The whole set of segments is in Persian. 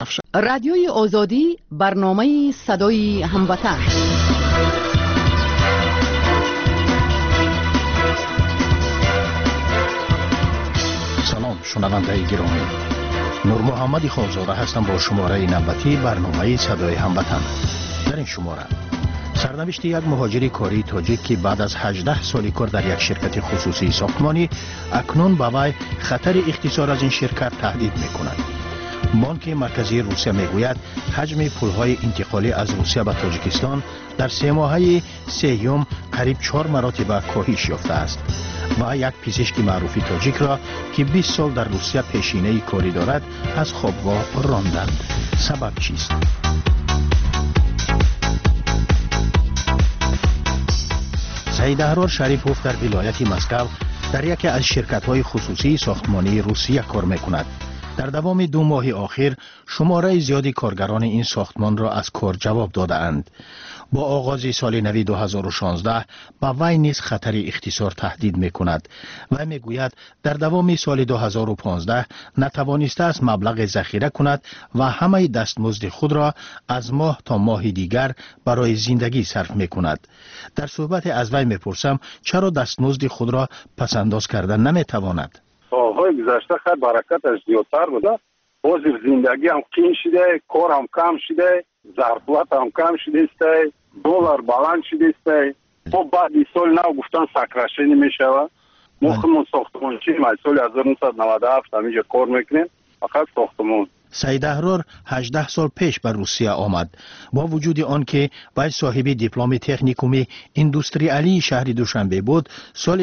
رادیوی آزادی برنامه صدای هموطن. سلام شنونده گرامی، نور محمدی خوابزاده هستم با شماره نوبتی برنامه صدای هموطن. در این شماره سرنوشت یک مهاجر کاری تاجیک که بعد از 18 سال کار در یک شرکت خصوصی ساختمانی اکنون به وی خطر اختصار از این شرکت تهدید می‌کند. بانک مرکزی روسیه میگوید حجم پول‌های انتقالی از روسیه به تاجیکستان در 3 ماهه سوم قریب 4 مراتب کاهش یافته است. و یک پزشک معروف تاجیک را که 20 سال در روسیه پیشینه کاری دارد از خوابگاه راندند. سبب چیست؟ سید احرار شریفوف در ولایت مسکو در یکی از شرکت‌های خصوصی ساختمانی روسیه کار می‌کند. در دوام 2 ماه آخر شماره زیادی کارگران این ساختمان را از کار جواب داده اند. با آغاز سال نو 2016 با وی نیز خطر اختصار تهدید می‌کند. و میگوید در دوام سال 2015 نتوانسته است مبلغ ذخیره کند و همه دستمزد خود را از ماه تا ماه دیگر برای زندگی صرف می‌کند. در صحبت از وی میپرسم چرا دستمزد خود را پس‌انداز کردن نمی‌تواند؟ سالهای گذشته خیلی برکتش زیادتر بوده. بازی زندگی هم قین شده، کار هم کم شده، ظرفیت هم کم شده است، دلار بلند شده است. خب بعد این سال نو گفتن سکرشی نمیشوه. ما خودمون ساختمانچی سال 1997 همینجا کار میکنیم، فقط ساختمان. سید احرار 18 سال پیش به روسیه آمد. با وجود آن که وی صاحب دیپلم تکنیکوم ایندوستریالی شهر دوشنبه بود، سال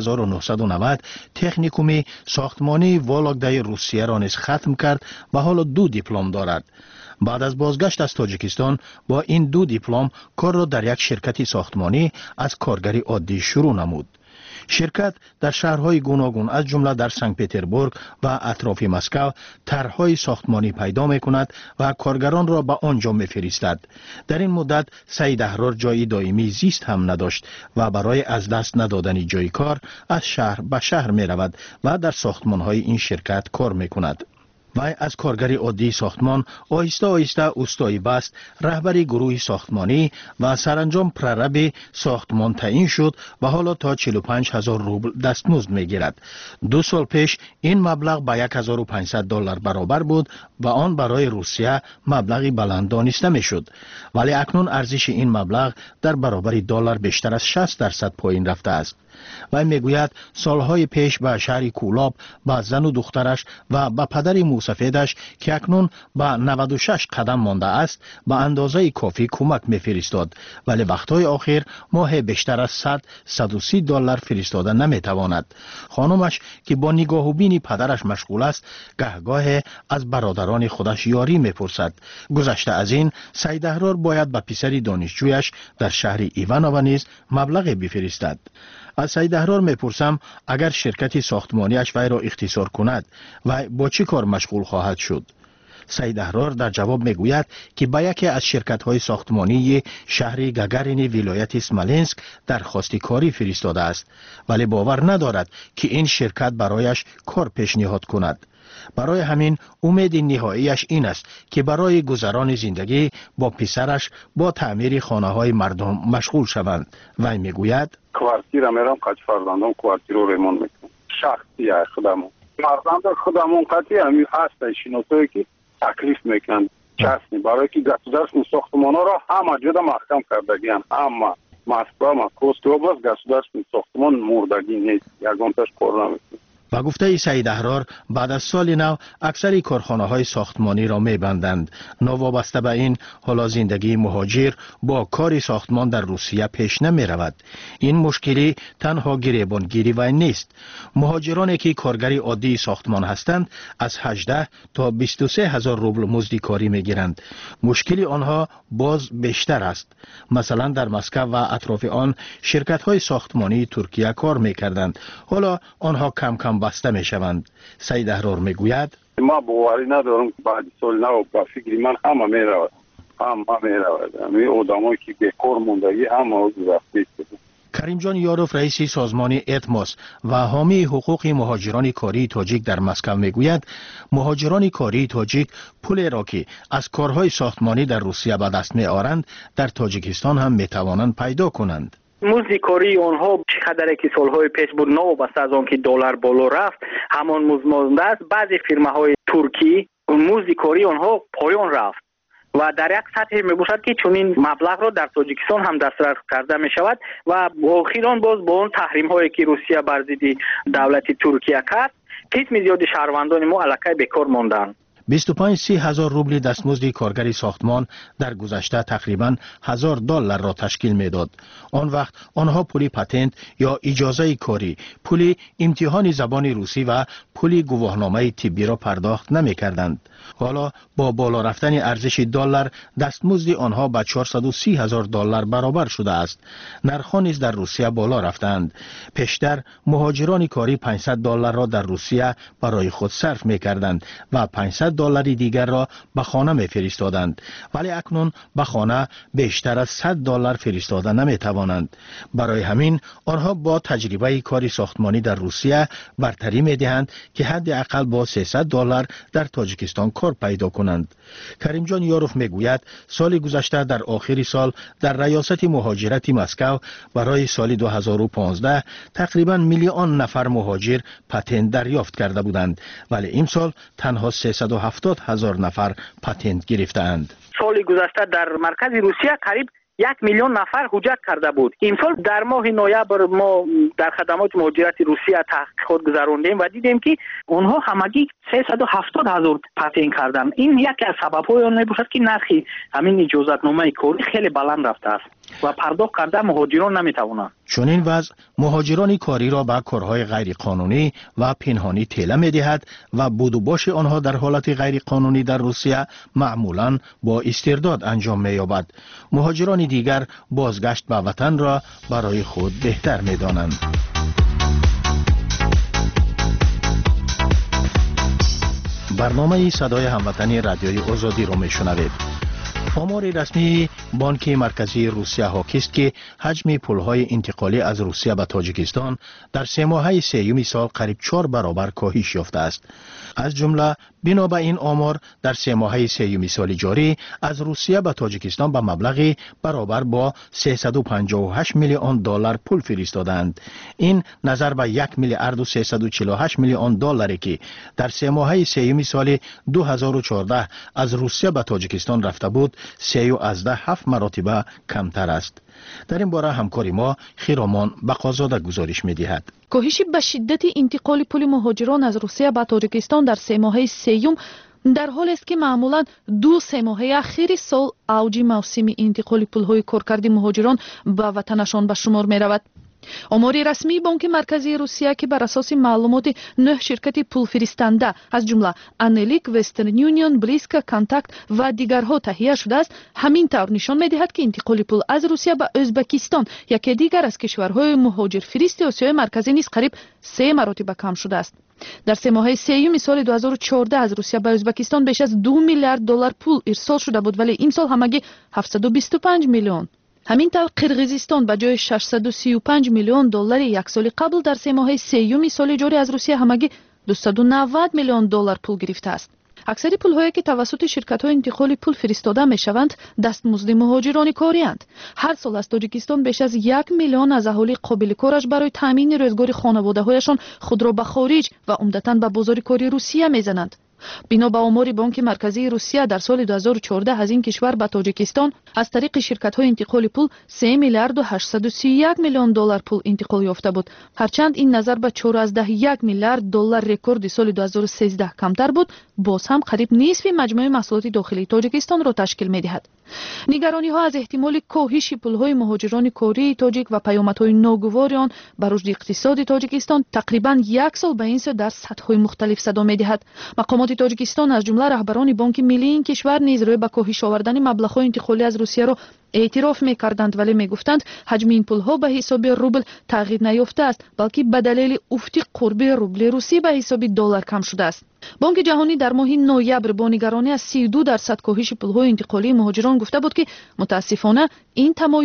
1990 تکنیکوم ساختمانی والوگدای روسیه را نیز ختم کرد و حالا 2 دیپلم دارد. بعد از بازگشت از تاجیکستان با این 2 دیپلم کار را در یک شرکت ساختمانی از کارگری عادی شروع نمود. شرکت در شهرهای گوناگون از جمله در سنت پترزبورگ و اطراف مسکو طرح‌های ساختمانی پیدا می‌کند و کارگران را به آنجا می‌فرستد. در این مدت سید احرار جای دائمی زیست هم نداشت و برای از دست ندادن جای کار از شهر به شهر می‌رود و در ساختمان‌های این شرکت کار می‌کند. وی از کارگری عادی ساختمان آهسته آهسته اوستایی بست، رهبری گروه ساختمانی و سرانجام پررب ساختمان تعیین شد و حالا تا 45,000 روبل دستمزد میگیرد. 2 سال پیش این مبلغ به 1,500 دلار برابر بود و آن برای روسیه مبلغی بلند دانسته میشد. ولی اکنون ارزش این مبلغ در برابر دلار بیشتر از 60% پایین رفته است. و میگوید سالهای پیش به شهر کولاب به زن و دخترش و به پدر موسفیدش که اکنون به 96 قدم مانده است به اندازه کافی کمک میفرستاد، ولی وقتهای آخر ماه بیشتر از 100-130 دلار فرستاده نمیتواند. خانمش که با نگاه و بین پدرش مشغول است گهگاه از برادران خودش یاری میپرسد. گذشته از این سید احرار باید به پسر دانشجویش در شهر ایوانوو نیز مبلغ بفرستد. از سید احرار میپرسم اگر شرکت ساختمانیش وی را اختصار کند و با چه کار مشغول خواهد شد؟ سید احرار در جواب میگوید که به یکی از شرکت‌های ساختمانی شهر گگارین ولایت اسمالینسک درخواست کاری فرستاده است، ولی باور ندارد که این شرکت برایش کار پیشنهاد کند. برای همین امید نهاییش این است که برای گذران زندگی با پسرش با تعمیر خانه‌های مردم مشغول شوند. وی میگوید کوارتیر میرم کاج فرزندم کوارتیر رو ریمون میکنم. شخصی خودمون فرزند خودمون قطعی همین هست شناسایی که تکلیف میکنن چسنی برای که گسودرسن ساختمانا را همه جدا محکم کردگیان. اما مسکو مکروسکی اوبلاست گسودرسن ساختمان مردگی نیست، یگانتش کار نمیکنه. و گفته سید احرار بعد از سال نو اکثر کارخانه‌های ساختمانی را می‌بندند. نوابسته به این حالا زندگی مهاجر با کار ساختمان در روسیه پیش نمی‌رود. این مشکلی تنها گریبانگیری و نیست. مهاجرانی که کارگری عادی ساختمان هستند از 18 تا 23 هزار روبل مزد کاری می‌گیرند. مشکلی آنها باز بیشتر است. مثلا در مسکو و اطراف آن شرکت‌های ساختمانی ترکیه کار می‌کردند. حالا آنها کم کم بسته می شوند. سید احرار می گوید ما باوری ندارم بعد سال نو با فکر من همه می رود. همه می رود. همه آدمایی که بیکار موندگی همه رفته است. کریمجان یاروف رئیس سازمان اتماس و حامی حقوق مهاجران کاری تاجیک در مسکو میگوید مهاجران کاری تاجیک پولی را که از کارهای ساختمانی در روسیه به دست میآورند در تاجیکستان هم میتوانند پیدا کنند. مزد کاری آنها چقدر که سالهای پیش بود نوبسته از آن که دلار بالا رفت همان مزد مانده است. بعضی فرماهای ترکی مزد کاری آنها پایان رفت و در یک سطح می باشد که چنین مبلغ را در تاجیکستان هم دسترس کرده می شود و اخیراً باز با اون تحریم هایی که روسیه بر ضد دولت ترکیه کرد قسم زیاد شهروندان ما الکی بیکار ماندند. 25-30 هزار روبل دستمزد کارگر ساختمان در گذشته تقریباً $1000 را تشکیل میداد. آن وقت آنها پول پتنت یا اجازه کاری، پول امتحان زبان روسی و پول گواهنامه طبی را پرداخت نمی کردند. حالا با بالا رفتن ارزش دلار دستمزد آنها به $430,000 برابر شده است. نرخ‌ها نیز در روسیه بالا رفتند. پیشتر مهاجران کاری $500 را در روسیه برای خود صرف می کردند و $500 دیگر را به خانه می فرستادند، ولی اکنون به خانه بیشتر از $100 فرستاده نمی توانند. برای همین آنها با تجربه کاری ساختمانی در روسیه برتری می دهند که حداقل با $300 در تاجیکستان کار پیدا کنند. کریمجان یاروف می گوید سال گذشته در آخر سال در ریاست مهاجرت مسکو برای سال 2015 تقریبا میلیون نفر مهاجر پتنت دریافت کرده بودند، ولی این سال تنها 370,000 نفر پتنت گرفتند. سال گذشته در مرکز روسیه قریب 1 میلیون نفر حجت کرده بود. امسال در ماه نوامبر ما در خدمات مهاجرت روسیه تحقیقات گذراندیم و دیدیم که اونها همگی 370,000 پتنت کردند. این یکی از سبب‌های آن میباشد که نرخ همین اجازتنامه کاری خیلی بلند رفته است و پرداخت کرده مهاجران نمیتوانند. چون این وضع مهاجران کاری را به کارهای غیر قانونی و پنهانی تیله می‌دهد و بود و باش آنها در حالت غیر قانونی در روسیه معمولاً با استرداد انجام می‌یابد. مهاجران دیگر بازگشت به وطن را برای خود بهتر می‌دانند. برنامه صدای هموطنی رادیوی آزادی را می‌شنوید. آمار رسمی بانک مرکزی روسیه حاکی است که حجم پولهای انتقالی از روسیه به تاجیکستان در 3 ماهه سوم سال قریب 4 برابر کاهش یافته است. از جمله بنا به این آمار در 3 ماهه سوم سال جاری از روسیه به تاجیکستان به مبلغی برابر با $358 میلیون پول فرستادند. این نظر به $1,348 میلیون که در 3 ماهه سوم سال 2014 از روسیه به تاجیکستان رفته بود 3.7 مراتب کمتر است. در این باره همکاری ما خیرامان بقازاده گزارش می‌دهد. کاهش به شدت انتقال پول مهاجران از روسیه به تاجیکستان در 3 ماهه سوم در حالی است که معمولاً 2-3 ماهه اخیر سال اوج موسم انتقال پول‌های کارکرد مهاجران به وطنشان به شمار می‌رود. آمار رسمی بانک مرکزی روسیه که بر اساس معلومات 9 شرکت پول فرستنده از جمله انلیک، وسترن یونیون، بلیسکا، کانتاکت و دیگرها تهیه شده است، همین طور نشان می‌دهد که انتقال پول از روسیه به ازبکستان، یکی دیگر از کشورهای مهاجر فرست آسیای مرکزی نیز قریب 3 مراتب کم شده است. در 3 ماهه سوم سال 2014 از روسیه به ازبکستان بیش از $2 میلیارد پول ارسال شده بود، ولی این سال همگی 725 میلیون. همین طور قرقیزستان به جای $635 میلیون یک سال قبل در 3 ماهه سوم سال جاری از روسیه همگی $290 میلیون پول گرفته است. اکثر پول‌هایی که توسط شرکت‌های انتقال پول فرستاده می‌شوند دستمزد مهاجران کاری اند. هر سال از تاجیکستان بیش از 1 میلیون از اهالی قابل کارش برای تامین روزگار خانواده‌هایشان خود را به خارج و عمدتاً به بازار کاری روسیه می‌زنند. بنا به آمار بانک مرکزی روسیه در سال 2014 از این کشور به تاجیکستان از طریق شرکت‌های انتقال پول 3 میلیارد و 831 میلیون دلار پول انتقال یافته بود، هرچند این نظر به 14.1 میلیارد دلار رکورد سال 2013 کمتر بود، باز هم قریب نصف مجموع محصولات داخلی تاجیکستان را تشکیل می‌دهد. نگرانی‌ها از احتمال کاهش پول‌های مهاجران کاری تاجیک و پیامدهای ناگوار آن بر رشد اقتصاد تاجیکستان تقریباً 1 سال به این سو در سطح‌های مختلف صدا می‌دهد. مقامات تاجیکستان از جمله رهبران بانک ملی این کشور نیز روی به کاهش آوردن مبلغ‌های انتقالی از روسیه را اعتراف می‌کردند، ولی می‌گفتند حجم این پول‌ها به حساب روبل تغییر نیافته است، بلکه به دلیل افت قرب روبل روسی به حساب دلار کم شده است. بانک جهانی در ماه نوامبر با نگرانی از 32% کاهش پول‌های انتقالی مهاجران گفته بود که متاسفانه این تمایل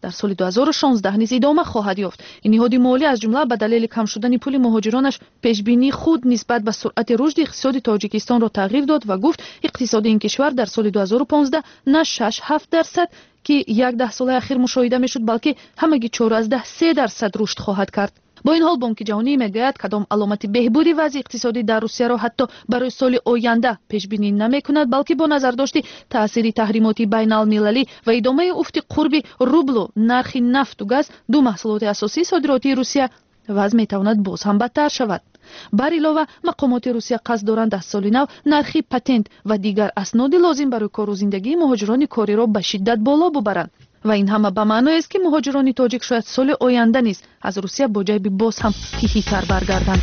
дар соли 2016 низ идома хоҳад ёфт. ин ниҳоди молӣ аз ҷумла ба далели кам шудани пули муҳоҷиронаш пешбинии худ нисбат ба суръати рушди иқтисоди Тоҷикистонро тағйир дод ва гуфт иқтисоди ин кишвар дар соли 2015 на 6-7% ки 10 соли ахир мушоҳида мешуд, балки ҳамаги 4-3% рушд хоҳад кард. با این حال بانک جهانی میگوید کدام علامت بهبودی وضع اقتصادی در روسیه را حتی برای سال آینده پیش بینی نمیکند، بلکه با نظر داشت تاثیر تحریمات بین المللی و ادامه افت قرب روبل و نرخ نفت و گاز دو محصولات اساسی صادراتی روسیه وضع میتواند باز هم بدتر شود. بر علاوه مقامات روسیه قصد دارند از سال نو نرخ پتنت و دیگر اسناد لازم برای کار و زندگی مهاجران کاری را به شدت بالا ببرند. و این همه به معنای است که مهاجران تاجیک شاید سال آینده نیز از روسیه با جیب باز هم تیهی‌تر برگردند.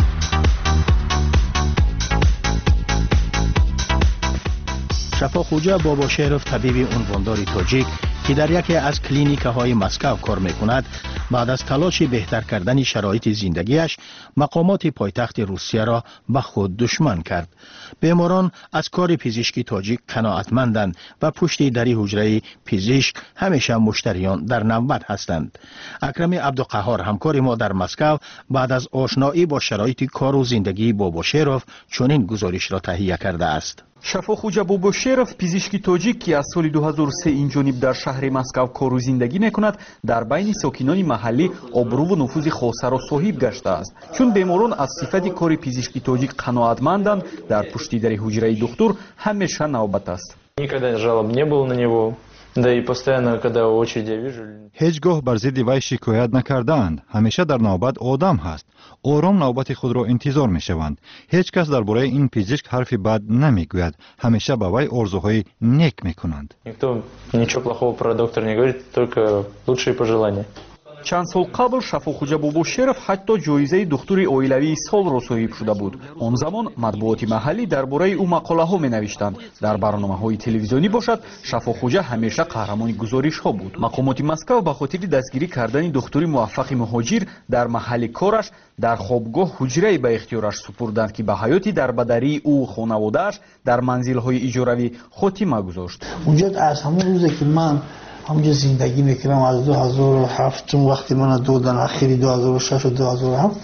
شفاخوجا باباشیروف طبیب عنواندار تاجیک که در یکی از کلینیک‌های مسکو کار می‌کند، بعد از تلاش بهتر کردن شرایط زندگیش مقامات پایتخت روسیه را به خود دشمن کرد. بیماران از کار پزشکی تاجیک قناعتمندند و پشت در حجره پزشک همیشه مشتریان در نوبت هستند. اکرم عبدالقهار همکار ما در مسکو بعد از آشنایی با شرایط کار و زندگی باباشیروف چنین گزارش را تهیه کرده است. شفاخوجا باباشیروف پزشکی تاجیک که از سال 2003 این جانب در شهر مسکو کار و زندگی میکند، در بین ساکنان محلی آبرو و نفوذ خاصه را صاحب گشته است. چون بیماران از صفت کار پزشکی تاجیک قناعتمندند، در پشت در حجره دکتر همیشه نوبت است. Никогда жалоб не было на него. Да и постоянно, когда очередь я вижу... هیچگاه بر ضد وی شکایت نکردند. همیشه در نوبت آدم هست. آرام نوبت خود را انتظار میشوند. هیچ کس درباره این پزشک حرفی بد نمیگوید. همیشه به وی آرزوهای نیک میکنند. Никто ничего плохого про доктора не говорит, только лучшие пожелания. چند سال قبل شفاخوجا باباشیروف حتی جایزه دکتری اویلوی سال را صاحب شده بود. آن زمان مطبوعات محلی درباره او مقاله ها می نوشتند. در برنامه های تلویزیونی باشد، شفاخوجا همیشه قهرمان گزارش ها بود. مقامات مسکو به خاطر دستگیری کردن دکتری موفق مهاجر در محل کارش در خوابگاه حجره به اختیارش سپردند که به حیاتی در بدری او خانواده‌اش در منزل های اجاروی خاتمه گذاشت. اونجا از همون روزی که من همونجا زندگی میکنم از 2007 چون وقتی من دادن اخیری 2006 و 2007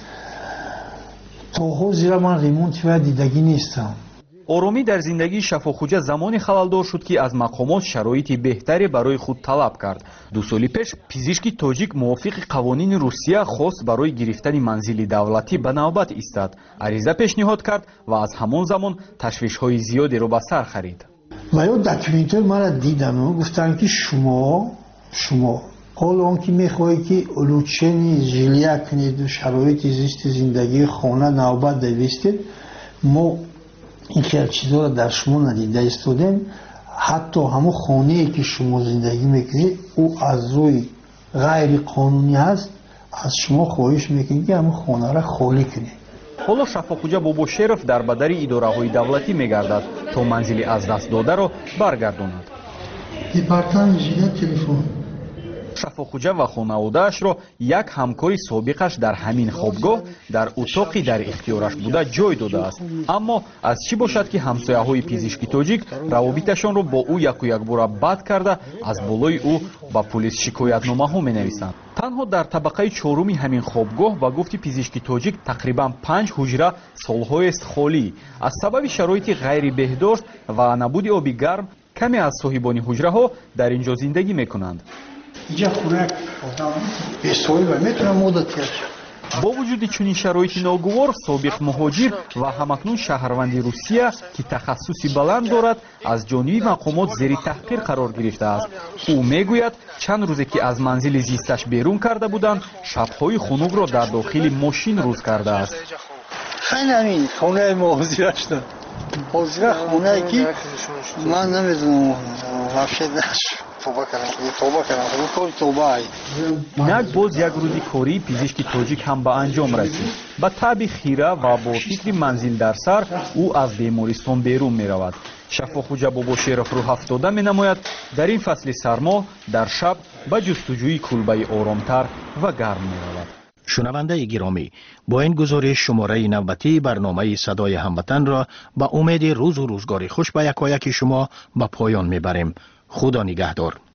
تا حاضر من ریمونت و دیدگی نیستم. آرامی در زندگی شفاخوجا زمانی خلالدار شد که از مقامات شرایط بهتری برای خود طلب کرد. 2 سال پیش پزشکی تاجیک موافق قوانین روسیه خواست برای گرفتن منزل دولتی به نوبت ایستاد. عریضه پیشنهاد کرد و از همان زمان تشویش‌های زیادی را به سر خرید. و یا دکومنتر من دیدم و گفتن که شما حالا اون که میخواهی که علوچنی جلیه کنید و شرایط زیست زندگی خانه نوبت دویستید، ما این خیلی چیزا را در شما ندیده استودیم. حتی همون خانه‌ای که شما زندگی میکنید او از روی غیر قانونی هست. از شما خواهش میکنید که همون خانه را خالی کنید. حالا شفاخوجا باباشیروف در بدری اداره‌های دولتی می‌گردد تا منزل از دست داده را برگرداند. دیپارتمان ژیلا تلفن شفاخوجا و خانواده‌اش را یک همکاری سابقش در همین خوابگاه در اتاقی در اختیارش بوده جای داده است. اما از چی باشد که همسایه‌های پزشکی تاجیک روابطشان را با او یک و یک بار بد کرده از بالای او با پلیس شکایتنامه‌ها می‌نویسند. تنها در طبقه 4 همین خوابگاه و گفتی پزشکی تاجیک تقریبا 5 حجره سال‌های است خالی. از سبب شرایط غیر بهداشت و نبود آب گرم کمی از صاحبان حجره ها در اینجا زندگی میکنند. اینجا خونک آدم بسوی و میتونه مدت کرد. با وجود چنین شرایط ناگوار، سابق مهاجر و همکنون شهروند روسیه که تخصصی بلند دارد از جانب مقامات زیر تحقیر قرار گرفته است. او میگوید چند روزی که از منزل زیستش بیرون کرده بودند، شب‌های خنک را در داخل ماشین روز کرده است. خیلی همین خونه ما حضیرش دارد. حضیره خونه که من نمیدونم وحشه توبه کردم. اینک باز یک روزی کاری پزشکی تاجیک هم به انجام رسید. با طبع خیره و با فکر منزل در سر او از بیمارستان بیرون می رود. شفاخوجا باباشیروف رو هفتاده می نماید در این فصل سرما در شب به جستجوی کلبه آرامتر و گرم می رود. شنونده گرامی، با این گزارش شماره نوبتی برنامه صدای هموطن را با امید روز و روزگار خوش به یکایک شما به پایان میبریم. خدا نگهدار.